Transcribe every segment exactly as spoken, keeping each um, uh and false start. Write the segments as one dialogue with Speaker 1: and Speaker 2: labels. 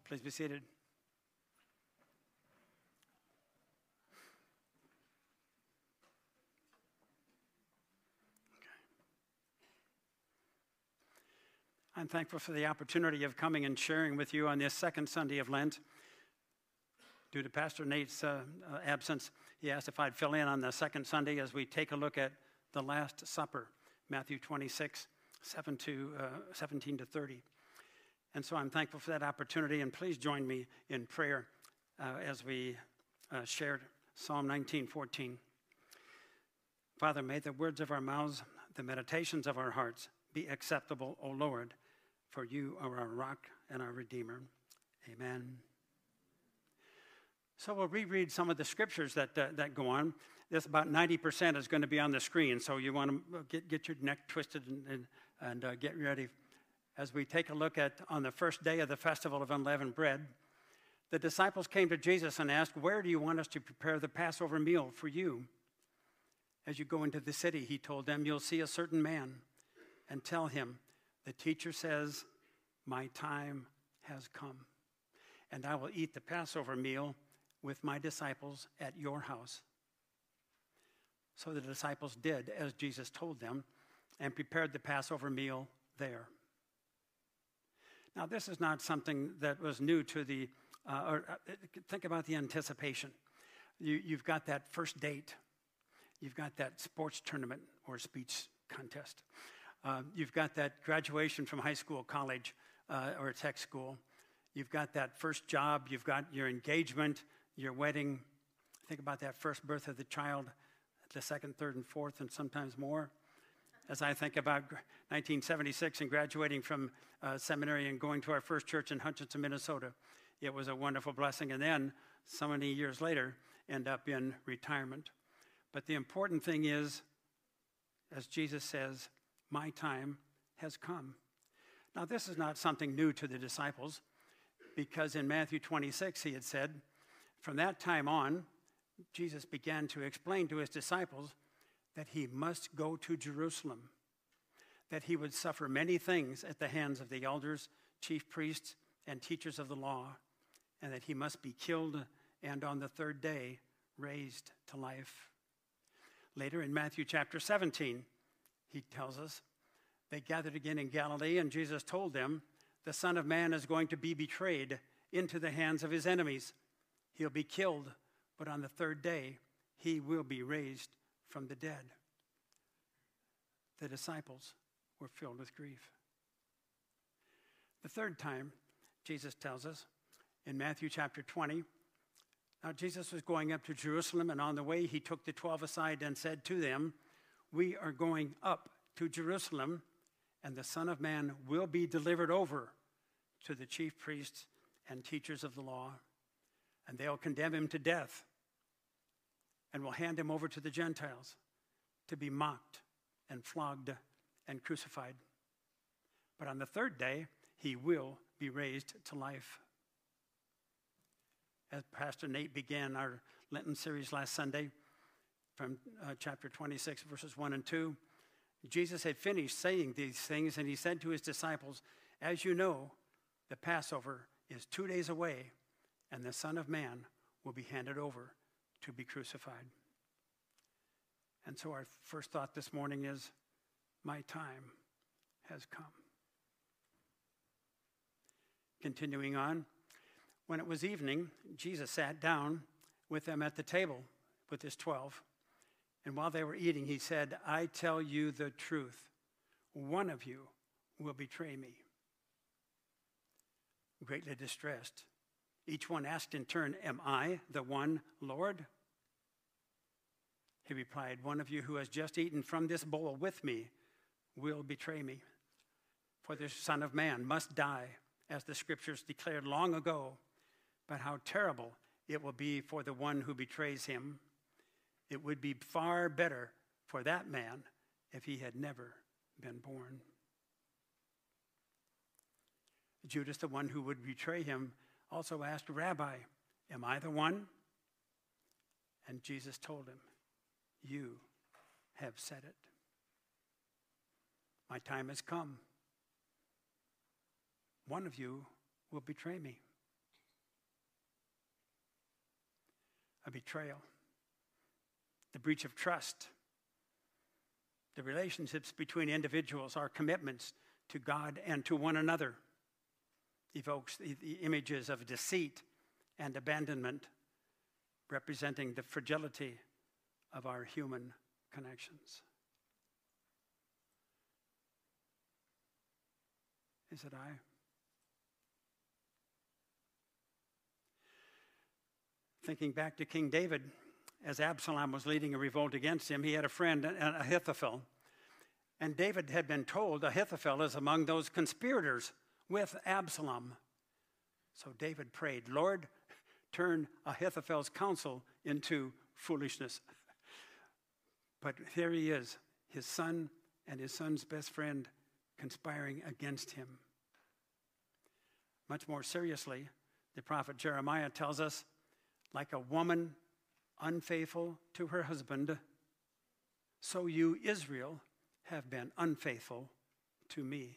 Speaker 1: Please be seated. I'm thankful for the opportunity of coming and sharing with you on this second Sunday of Lent. Due to Pastor Nate's uh, uh, absence, he asked if I'd fill in on the second Sunday as we take a look at the Last Supper, Matthew twenty-six, seven to, uh, seventeen to thirty. And so I'm thankful for that opportunity, and please join me in prayer uh, as we uh, shared Psalm nineteen fourteen. Father, may the words of our mouths, the meditations of our hearts be acceptable, O Lord, for you are our rock and our Redeemer. Amen. So we'll reread some of the scriptures that uh, that go on. This about ninety percent is going to be on the screen, so you want to get, get your neck twisted and, and, and uh, get ready. As we take a look at, on the first day of the festival of unleavened bread, the disciples came to Jesus and asked, "Where do you want us to prepare the Passover meal for you?" As you go into the city, he told them, "You'll see a certain man and tell him, the teacher says, my time has come, and I will eat the Passover meal with my disciples at your house." So the disciples did as Jesus told them and prepared the Passover meal there. Now, this is not something that was new to the, uh, or uh, think about the anticipation. You, you've got that first date. You've got that sports tournament or speech contest. Uh, you've got that graduation from high school, college, uh, or tech school. You've got that first job. You've got your engagement, your wedding. Think about that first birth of the child, the second, third, and fourth, and sometimes more. As I think about nineteen seventy-six and graduating from uh, seminary and going to our first church in Hutchinson, Minnesota, it was a wonderful blessing. And then, so many years later, end up in retirement. But the important thing is, as Jesus says, my time has come. Now, this is not something new to the disciples, because in Matthew twenty-six, he had said, from that time on, Jesus began to explain to his disciples that he must go to Jerusalem, that he would suffer many things at the hands of the elders, chief priests, and teachers of the law, and that he must be killed and on the third day raised to life. Later in Matthew chapter seventeen, he tells us, they gathered again in Galilee, and Jesus told them, the Son of Man is going to be betrayed into the hands of his enemies. He'll be killed, but on the third day, he will be raised from the dead. The disciples were filled with grief. The third time, Jesus tells us in Matthew chapter twenty, now Jesus was going up to Jerusalem, and on the way he took the twelve aside and said to them, we are going up to Jerusalem, and the Son of Man will be delivered over to the chief priests and teachers of the law, and they'll condemn him to death and will hand him over to the Gentiles to be mocked and flogged and crucified. But on the third day, he will be raised to life. As Pastor Nate began our Lenten series last Sunday from uh, chapter twenty-six, verses one and two, Jesus had finished saying these things, and he said to his disciples, as you know, the Passover is two days away, and the Son of Man will be handed over to be crucified. And so our first thought this morning is, my time has come. Continuing on, when it was evening, Jesus sat down with them at the table with his twelve. And while they were eating, he said, I tell you the truth, one of you will betray me. Greatly distressed, each one asked in turn, am I the one, Lord? He replied, one of you who has just eaten from this bowl with me will betray me. For the Son of Man must die, as the scriptures declared long ago. But how terrible it will be for the one who betrays him. It would be far better for that man if he had never been born. Judas, the one who would betray him, also asked, Rabbi, am I the one? And Jesus told him, you have said it. My time has come. One of you will betray me. a betrayal, the breach of trust, the relationships between individuals, our commitments to God and to one another, evokes the, the images of deceit and abandonment, representing the fragility of our human connections. Is it I? Thinking back to King David, as Absalom was leading a revolt against him, he had a friend, Ahithophel. And David had been told Ahithophel is among those conspirators with Absalom. So David prayed, Lord, turn Ahithophel's counsel into foolishness. But here he is, his son and his son's best friend conspiring against him. Much more seriously, the prophet Jeremiah tells us, like a woman unfaithful to her husband, so you, Israel, have been unfaithful to me.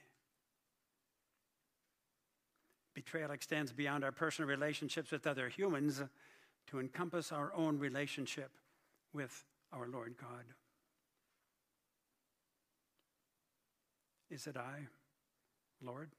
Speaker 1: Betrayal extends beyond our personal relationships with other humans to encompass our own relationship with our Lord God. Is it I, Lord?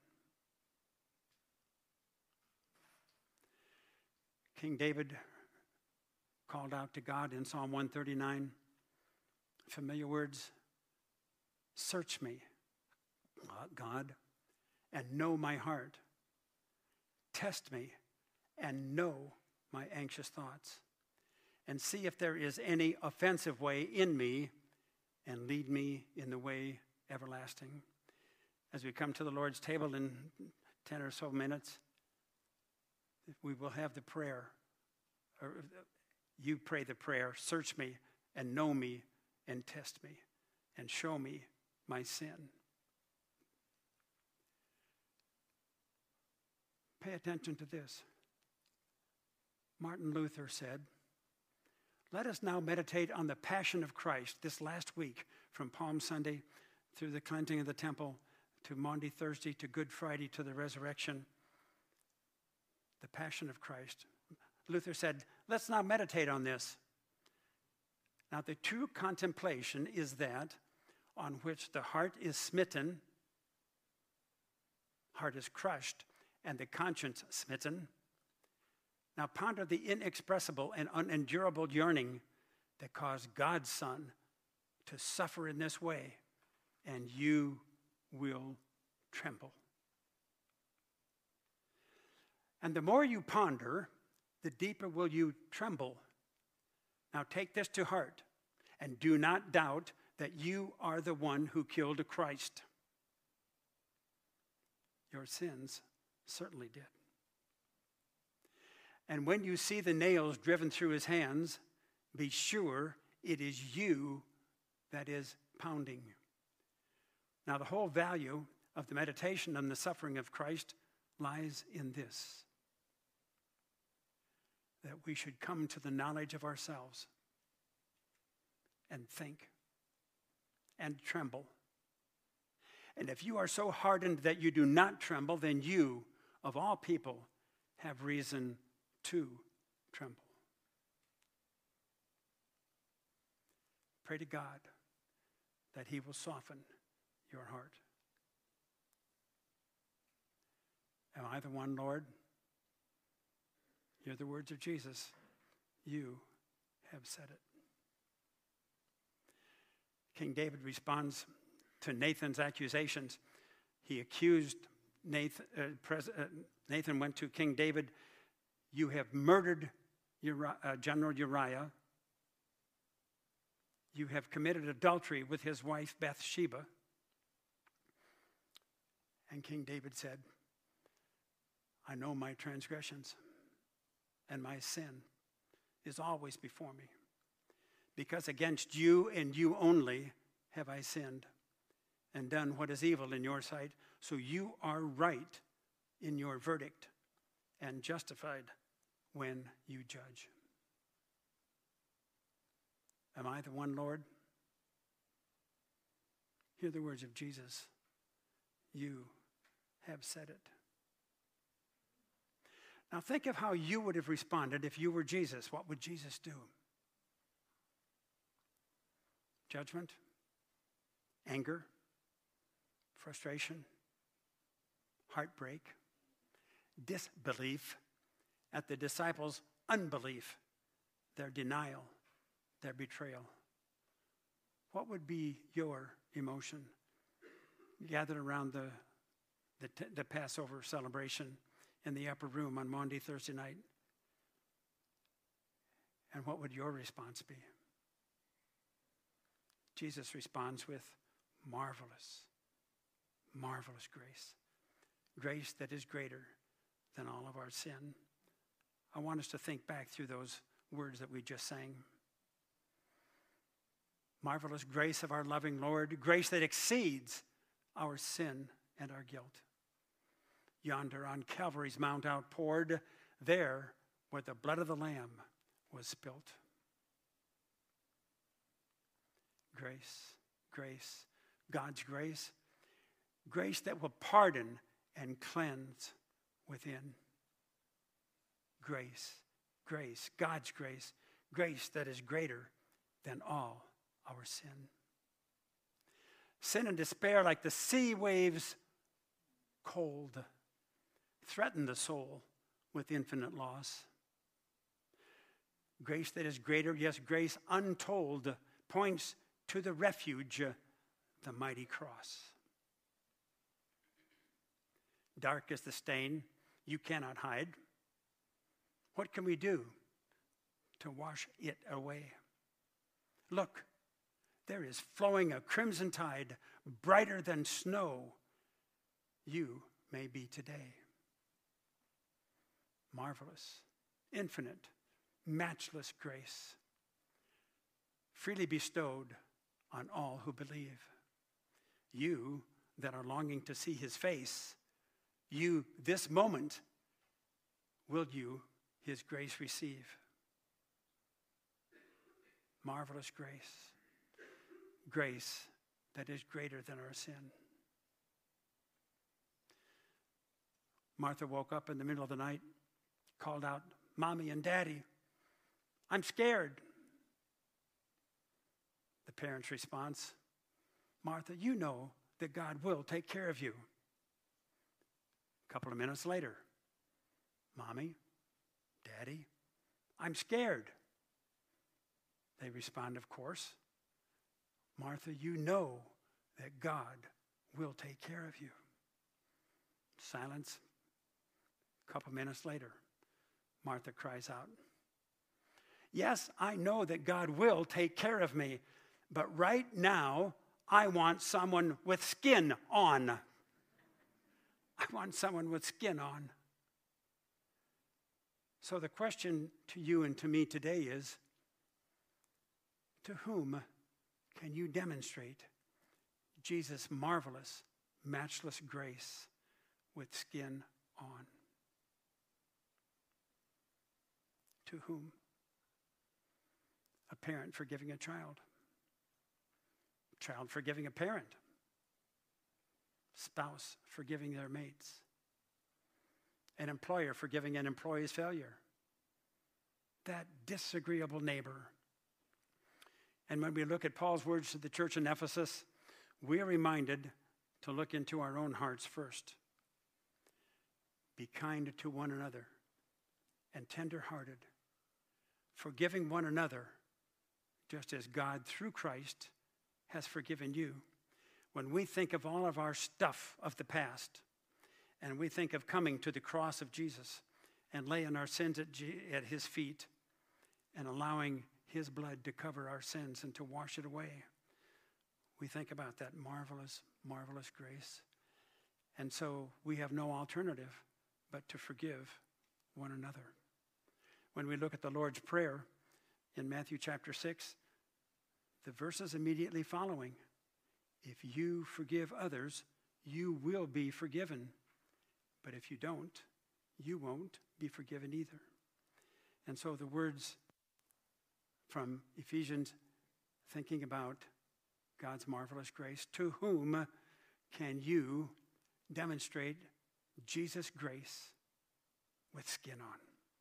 Speaker 1: King David called out to God in Psalm one thirty-nine, familiar words, search me, God, and know my heart. Test me and know my anxious thoughts, and see if there is any offensive way in me, and lead me in the way everlasting. As we come to the Lord's table in ten or so minutes, we will have the prayer. Or you pray the prayer, search me and know me and test me and show me my sin. Pay attention to this. Martin Luther said, let us now meditate on the passion of Christ this last week, from Palm Sunday through the cleansing of the temple to Maundy Thursday to Good Friday to the resurrection. The passion of Christ. Luther said, let's now meditate on this. Now, the true contemplation is that on which the heart is smitten, heart is crushed, and the conscience smitten. Now ponder the inexpressible and unendurable yearning that caused God's Son to suffer in this way, and you will tremble. And the more you ponder, the deeper will you tremble. Now take this to heart, and do not doubt that you are the one who killed Christ. Your sins certainly did. And when you see the nails driven through his hands, be sure it is you that is pounding. Now, the whole value of the meditation on the suffering of Christ lies in this: that we should come to the knowledge of ourselves and think and tremble. And if you are so hardened that you do not tremble, then you, of all people, have reason to tremble. Pray to God that he will soften your heart. Am I the one, Lord? Hear the words of Jesus. You have said it. King David responds to Nathan's accusations. He accused Nathan, uh, Pres- uh, Nathan went to King David, you have murdered Uri- uh, General Uriah. You have committed adultery with his wife Bathsheba. And King David said, I know my transgressions, and my sin is always before me. Because against you and you only have I sinned and done what is evil in your sight. So you are right in your verdict and justified when you judge. Am I the one, Lord? Hear the words of Jesus. You have said it. Now think of how you would have responded if you were Jesus. What would Jesus do? Judgment? Anger? Frustration? Heartbreak? Disbelief at the disciples' unbelief, their denial, their betrayal. What would be your emotion? Gathered around the, the, the Passover celebration in the upper room on Maundy Thursday night. And what would your response be? Jesus responds with marvelous, marvelous grace. Grace that is greater than all of our sin. I want us to think back through those words that we just sang. Marvelous grace of our loving Lord, grace that exceeds our sin and our guilt. Yonder on Calvary's Mount outpoured, there where the blood of the Lamb was spilt. Grace, grace, God's grace, grace that will pardon and cleanse within. Grace, grace, God's grace, grace that is greater than all our sin. Sin and despair, like the sea waves cold, threaten the soul with infinite loss. Grace that is greater, yes, grace untold, points to the refuge, the mighty cross. Dark is the stain you cannot hide. What can we do to wash it away? Look, there is flowing a crimson tide, brighter than snow. You may be today. Marvelous, infinite, matchless grace, freely bestowed on all who believe. You that are longing to see his face, you this moment, will you his grace receive? Marvelous grace. Grace that is greater than our sin. Martha woke up in the middle of the night, called out, "Mommy and Daddy, I'm scared." The parent's response, "Martha, you know that God will take care of you." A couple of minutes later, "Mommy, Daddy, I'm scared." They respond, "Of course. Martha, you know that God will take care of you." Silence. A couple minutes later, Martha cries out, "Yes, I know that God will take care of me, but right now, I want someone with skin on. I want someone with skin on." So the question to you and to me today is, to whom can you demonstrate Jesus' marvelous, matchless grace with skin on? To whom? A parent forgiving a child. A child forgiving a parent. Spouse forgiving their mates. An employer forgiving an employee's failure. That disagreeable neighbor. And when we look at Paul's words to the church in Ephesus, we are reminded to look into our own hearts first. Be kind to one another and tender-hearted, forgiving one another just as God, through Christ, has forgiven you. When we think of all of our stuff of the past, and we think of coming to the cross of Jesus and laying our sins at, G- at his feet and allowing his blood to cover our sins and to wash it away, we think about that marvelous, marvelous grace. And so we have no alternative but to forgive one another. When we look at the Lord's Prayer in Matthew chapter six, the verses immediately following, if you forgive others, you will be forgiven. But if you don't, you won't be forgiven either. And so the words from Ephesians, thinking about God's marvelous grace, to whom can you demonstrate Jesus' grace with skin on.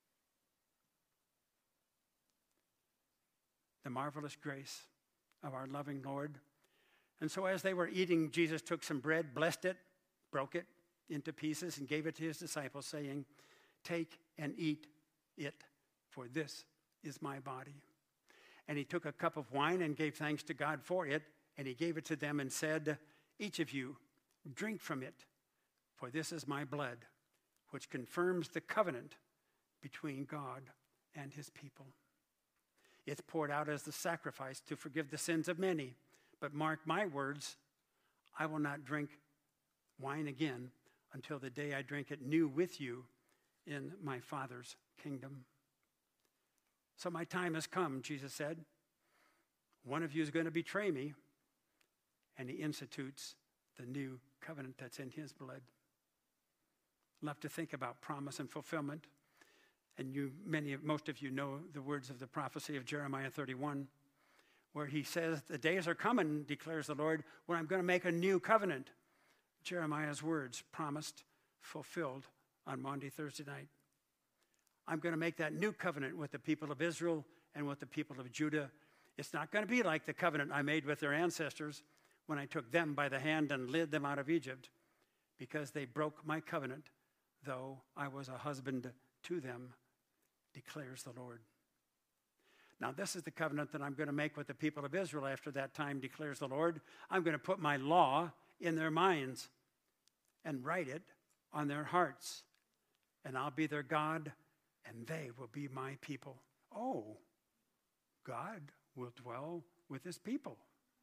Speaker 1: The marvelous grace of our loving Lord. And so as they were eating, Jesus took some bread, blessed it, broke it into pieces, and gave it to his disciples, saying, "Take and eat it, for this is my body." And he took a cup of wine and gave thanks to God for it, and he gave it to them and said, "Each of you drink from it, for this is my blood, which confirms the covenant between God and his people. It's poured out as the sacrifice to forgive the sins of many. But mark my words, I will not drink wine again until the day I drink it new with you in my Father's kingdom." So my time has come, Jesus said. One of you is going to betray me. And he institutes the new covenant that's in his blood. Love to think about promise and fulfillment. And you, many, most of you know the words of the prophecy of Jeremiah thirty-one, where he says, "The days are coming, declares the Lord, when I'm going to make a new covenant." Jeremiah's words promised, fulfilled on Maundy Thursday night. I'm going to make that new covenant with the people of Israel and with the people of Judah. It's not going to be like the covenant I made with their ancestors when I took them by the hand and led them out of Egypt, because they broke my covenant, though I was a husband to them, declares the Lord. Now, this is the covenant that I'm going to make with the people of Israel after that time, declares the Lord. I'm going to put my law in their minds and write it on their hearts. And I'll be their God, and they will be my people. Oh, God will dwell with his people.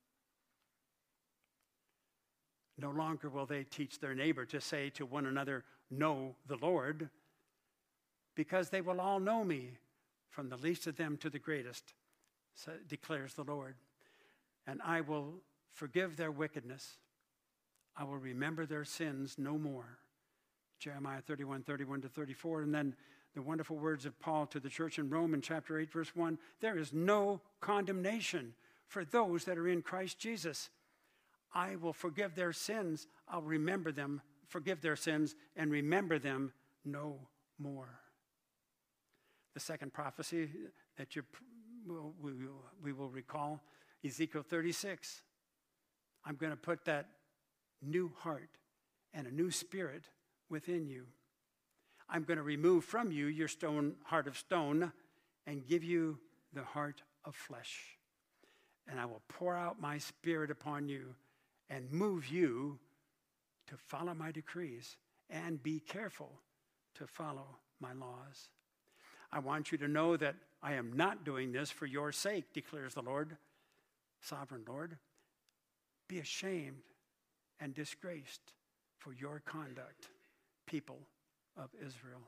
Speaker 1: No longer will they teach their neighbor to say to one another, "Know the Lord," because they will all know me, from the least of them to the greatest, so declares the Lord. And I will forgive their wickedness. I will remember their sins no more. Jeremiah thirty-one, thirty-one to thirty-four. And then the wonderful words of Paul to the church in Rome in chapter eight, verse one. There is no condemnation for those that are in Christ Jesus. I will forgive their sins. I'll remember them, forgive their sins, and remember them no more. The second prophecy that you will, we, will, we will recall, Ezekiel thirty-six. I'm going to put that new heart and a new spirit within you. I'm going to remove from you your stone heart of stone and give you the heart of flesh. And I will pour out my spirit upon you and move you to follow my decrees and be careful to follow my laws. I want you to know that I am not doing this for your sake, declares the Lord, sovereign Lord. Be ashamed and disgraced for your conduct, people of Israel.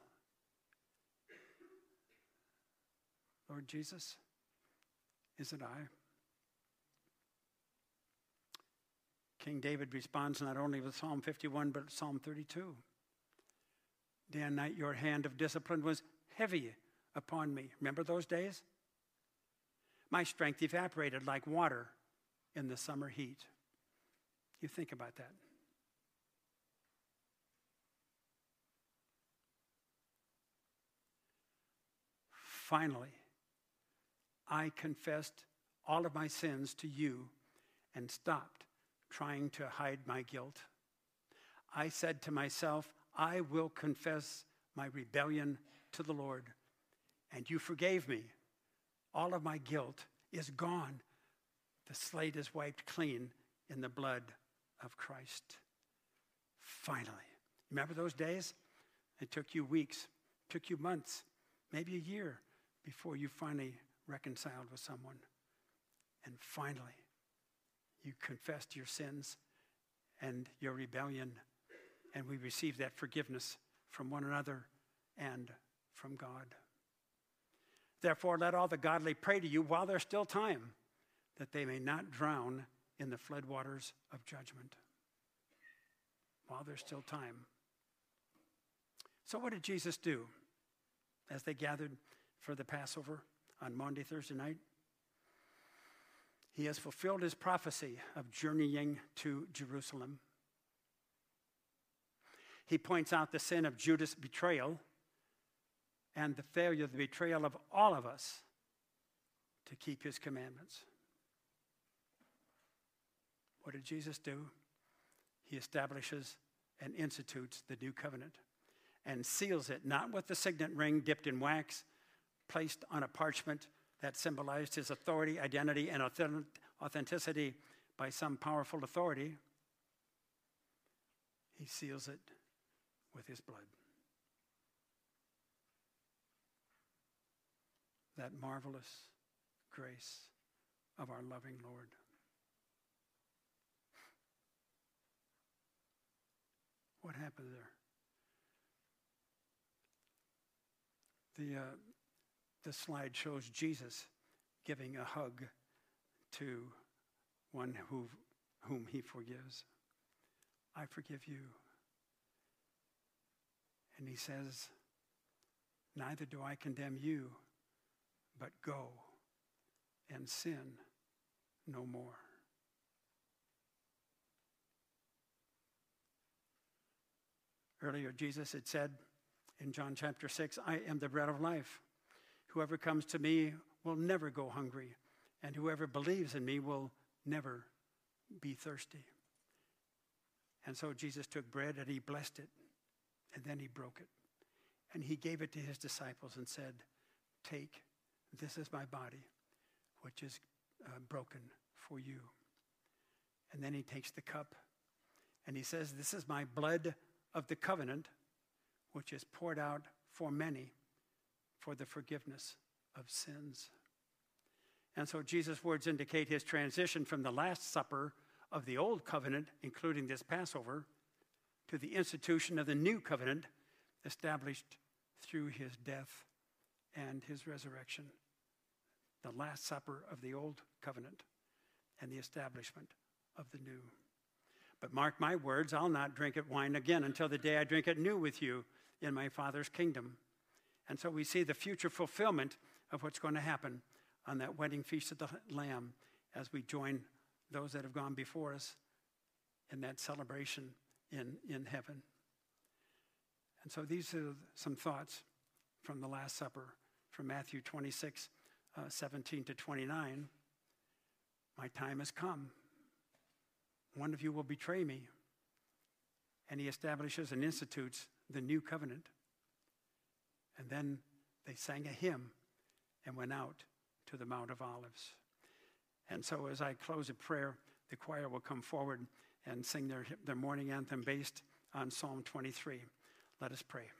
Speaker 1: Lord Jesus, is it I? King David responds not only with Psalm fifty-one, but Psalm thirty-two. Day and night your hand of discipline was heavy upon me. Remember those days? My strength evaporated like water in the summer heat. You think about that. Finally, I confessed all of my sins to you and stopped trying to hide my guilt. I said to myself, I will confess my rebellion to the Lord, and you forgave me. All of my guilt is gone. The slate is wiped clean in the blood of Christ. Finally. Remember those days? It took you weeks, took you months, maybe a year before you finally reconciled with someone. And finally, you confessed your sins and your rebellion, and we received that forgiveness from one another and from God. Therefore, let all the godly pray to you while there's still time, that they may not drown in the floodwaters of judgment. While there's still time. So what did Jesus do as they gathered for the Passover on Maundy Thursday night? He has fulfilled his prophecy of journeying to Jerusalem. He points out the sin of Judas' betrayal and the failure, the betrayal of all of us to keep his commandments. What did Jesus do? He establishes and institutes the new covenant and seals it, not with the signet ring dipped in wax, placed on a parchment that symbolized his authority, identity, and authenticity by some powerful authority. He seals it with his blood. That marvelous grace of our loving Lord. What happened there? The, uh, the slide shows Jesus giving a hug to one who, whom he forgives. I forgive you. And he says, neither do I condemn you, but go and sin no more. Earlier, Jesus had said in John chapter six, I am the bread of life. Whoever comes to me will never go hungry, and whoever believes in me will never be thirsty. And so Jesus took bread and he blessed it, and then he broke it. And he gave it to his disciples and said, take, this is my body, which is uh, broken for you. And then he takes the cup and he says, this is my blood of the covenant, which is poured out for many for the forgiveness of sins. And so Jesus' words indicate his transition from the Last Supper of the old covenant, including this Passover, to the institution of the new covenant established through his death and his resurrection. The Last Supper of the old covenant and the establishment of the new. But mark my words, I'll not drink it wine again until the day I drink it new with you in my Father's kingdom. And so we see the future fulfillment of what's going to happen on that wedding feast of the Lamb as we join those that have gone before us in that celebration in, in heaven. And so these are some thoughts from the Last Supper, from Matthew twenty-six, uh, seventeen to twenty-nine. My time has come. One of you will betray me. And he establishes and institutes the new covenant. And then they sang a hymn and went out to the Mount of Olives. And so as I close a prayer, the choir will come forward and sing their, their morning anthem based on Psalm twenty-three. Let us pray.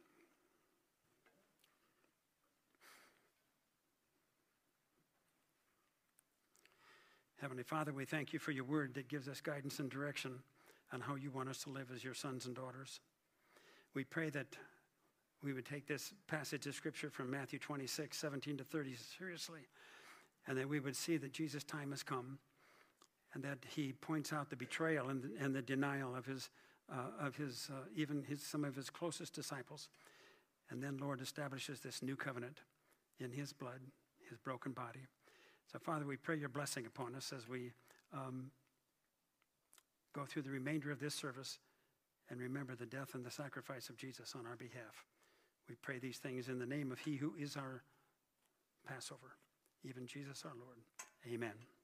Speaker 1: Heavenly Father, we thank you for your word that gives us guidance and direction on how you want us to live as your sons and daughters. We pray that we would take this passage of Scripture from Matthew twenty-six, seventeen to thirty seriously, and that we would see that Jesus' time has come, and that he points out the betrayal and the, and the denial of his, uh, of his uh, even his, some of his closest disciples. And then, Lord, establishes this new covenant in his blood, his broken body. So, Father, we pray your blessing upon us as we um, go through the remainder of this service and remember the death and the sacrifice of Jesus on our behalf. We pray these things in the name of he who is our Passover, even Jesus our Lord. Amen.